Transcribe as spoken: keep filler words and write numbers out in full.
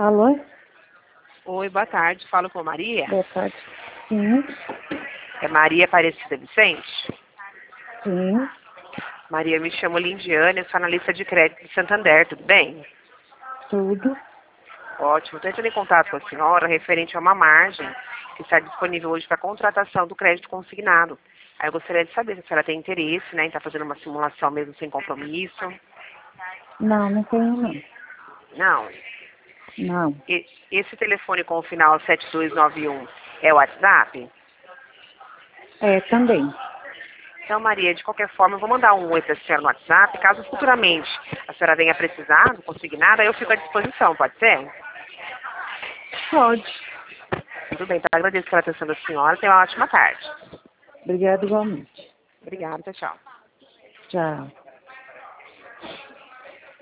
Alô? Oi, boa tarde. Falo com Maria. Boa tarde. Sim, É Maria Aparecida Vicente? sim, Maria, me chamo Lindiane, eu sou analista de crédito de Santander, tudo bem? tudo. Ótimo. Estou entrando em contato com a senhora referente a uma margem que está disponível hoje para contratação do crédito consignado. Aí eu gostaria de saber se a senhora tem interesse, né, em estar fazendo uma simulação mesmo sem compromisso. Não, não tenho não. Não. Não. E- esse telefone com o final sete dois nove um é o WhatsApp? É, também. Então, Maria, de qualquer forma, eu vou mandar um oi para a senhora no WhatsApp. Caso futuramente a senhora venha precisar do consignado, aí eu fico à disposição, pode ser? Pode. Tudo bem, então agradeço pela atenção da senhora. Tenha uma ótima tarde. Obrigada igualmente. Obrigada, tchau, tchau. Tchau.